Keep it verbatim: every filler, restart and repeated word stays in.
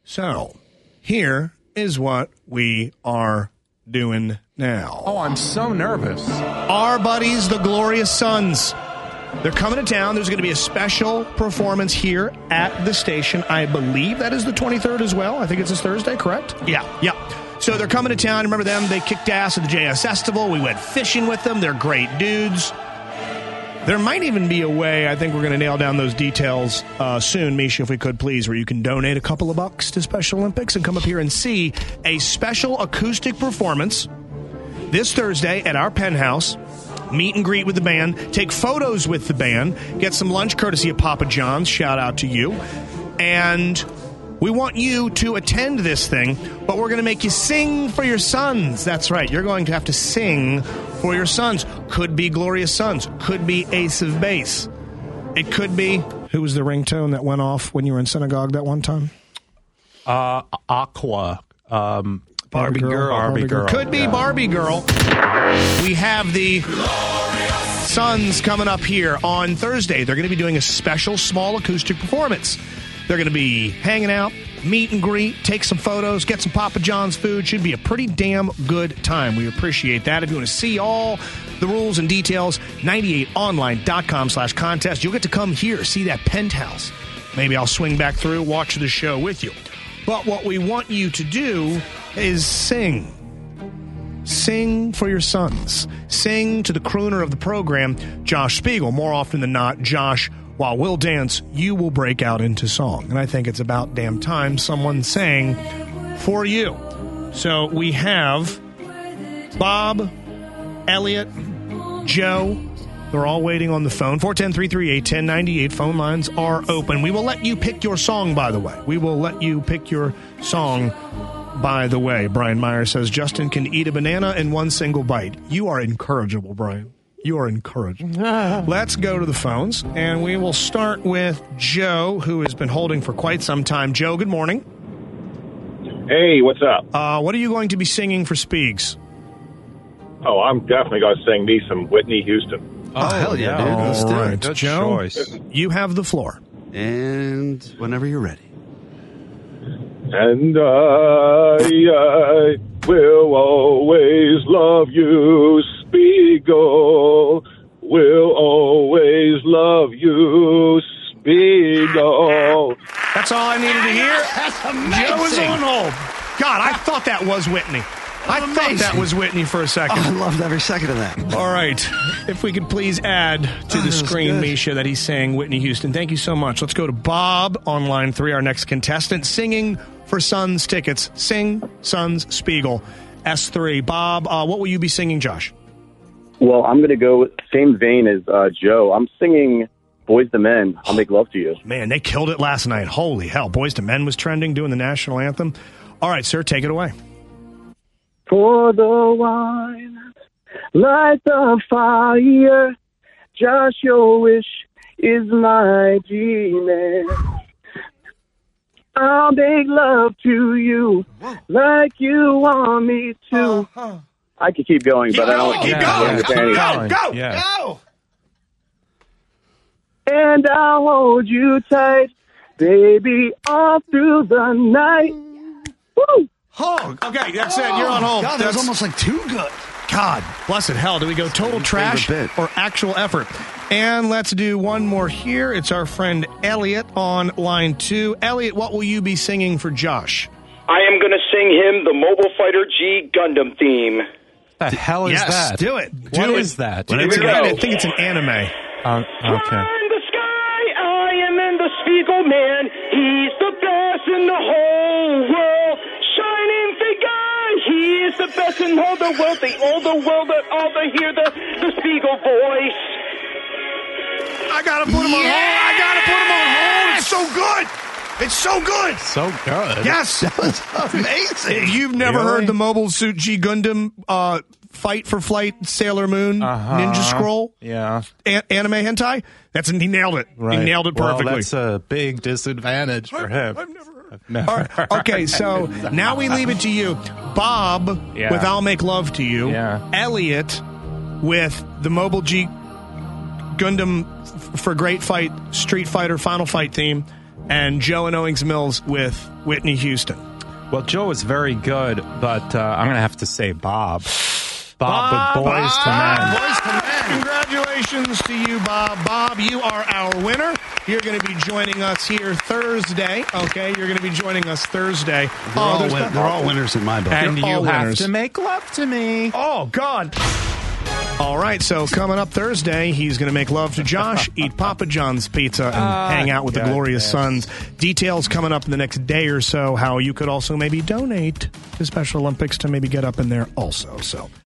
So, here is what we are doing now. Oh, I'm so nervous. Our buddies, the Glorious Sons. They're coming to town. There's going to be a special performance here at the station. I believe that is the twenty-third as well. I think it's this Thursday, correct? Yeah, yeah. So they're coming to town. Remember them? They kicked ass at the J S Festival. We went fishing with them. They're great dudes. There might even be a way, I think we're going to nail down those details uh, soon, Misha, if we could please, where you can donate a couple of bucks to Special Olympics and come up here and see a special acoustic performance this Thursday at our penthouse. Meet and greet with the band, take photos with the band, get some lunch courtesy of Papa John's. Shout out to you. And we want you to attend this thing, but we're going to make you sing for your sons. That's right. You're going to have to sing for your sons. Could be Glorious Sons. Could be Ace of Base. It could be... Who was the ringtone that went off when you were in synagogue that one time? Uh, Aqua. Um, Barbie, Barbie Girl. Girl. Barbie, Barbie Girl. Girl. Could be yeah. Barbie Girl. We have the Sons coming up here on Thursday. They're going to be doing a special small acoustic performance. They're going to be hanging out, meet and greet, take some photos, get some Papa John's food. Should be a pretty damn good time. We appreciate that. If you want to see all the rules and details, ninety-eight online dot com slash contest. You'll get to come here, see that penthouse. Maybe I'll swing back through, watch the show with you. But what we want you to do is sing. Sing for your sons. Sing to the crooner of the program, Josh Spiegel. More often than not, Josh, while we'll dance, you will break out into song. And I think it's about damn time someone sang for you. So we have Bob, Elliot, Joe. They're all waiting on the phone. four one zero, three three eight, one zero nine eight. Phone lines are open. We will let you pick your song, by the way. We will let you pick your song, by the way. Brian Meyer says, Justin can eat a banana in one single bite. You are incorrigible, Brian. You are incorrigible. Let's go to the phones, and we will start with Joe, who has been holding for quite some time. Joe, good morning. Hey, what's up? Uh, what are you going to be singing for Spiegs? Oh, I'm definitely going to sing me some Whitney Houston. Oh, oh hell yeah, dude. Let's do right. it. Good Joe, choice. You have the floor. And whenever you're ready. And I, I will always love you, Spiegel. Will always love you, Spiegel. That's all I needed to hear. That's amazing. Joe is on hold. God, I thought that was Whitney. I Amazing. thought that was Whitney for a second. Oh, I loved every second of that. All right. If we could please add to Oh, the that was screen, good. Misha, that he's saying Whitney Houston. Thank you so much. Let's go to Bob on line three, our next contestant, singing for Sons tickets. Sing, Sons, Spiegel, S three. Bob, uh, what will you be singing, Josh? Well, I'm going to go with same vein as uh, Joe. I'm singing Boyz two Men, I'll Make Love to You. Man, they killed it last night. Holy hell. Boyz two Men was trending, doing the national anthem. All right, sir, take it away. For the wine, light the fire. Josh, your wish is my demand. I'll make love to you like you want me to. Uh-huh. I could keep going, Keep but I don't going, keep want to going, go, go, go, Yeah. go. And I'll hold you tight, baby, all through the night. Woo! Oh, okay, that's it. You're on hold. God, that was That's- almost like too good. God, blessed hell. Do we go total Your trash favorite bit. or actual effort? And let's do one more here. It's our friend Elliot on line two. Elliot, what will you be singing for Josh? I am going to sing him the Mobile Fighter G Gundam theme. The hell is yes, that? do it. What Do is it. that? It's Here we an- go. I think it's an anime. Um, okay. In the sky, I am in the Spiegel Man. He's the best in the whole world. Shining figure, he is the best in all the world. The all the world that all the hear the, the Spiegel voice. I gotta put him on hold. I gotta put him on hold. It's so good. It's so good. So good. Yes. That was amazing. You've never Really? heard the Mobile Suit G Gundam uh, Fight for Flight Sailor Moon Uh-huh. Ninja Scroll Yeah. an- anime hentai? That's he nailed it. Right. He nailed it perfectly. Well, that's a big disadvantage for him. I've never heard. I've never All right. heard Okay, so now we leave it to you. Bob Yeah. with I'll Make Love to You. Yeah. Elliot with the Mobile G Gundam f- for Great Fight Street Fighter Final Fight theme. and Joe and Owings Mills with Whitney Houston. Well, Joe is very good, but uh, I'm going to have to say Bob. Bob, Bob, with Boys Bob, to Men. Boys to Men. Congratulations to you, Bob. Bob, you are our winner. You're going to be joining us here Thursday. Okay, you're going to be joining us Thursday. They're, Oh, all, there's win- not- they're all winners in my book. And You're you all have winners. to make love to me. Oh, God. All right, so coming up Thursday, he's going to make love to Josh, eat Papa John's pizza, and Ah, hang out with the God, Glorious yes. Sons. Details coming up in the next day or so, how you could also maybe donate to Special Olympics to maybe get up in there also. So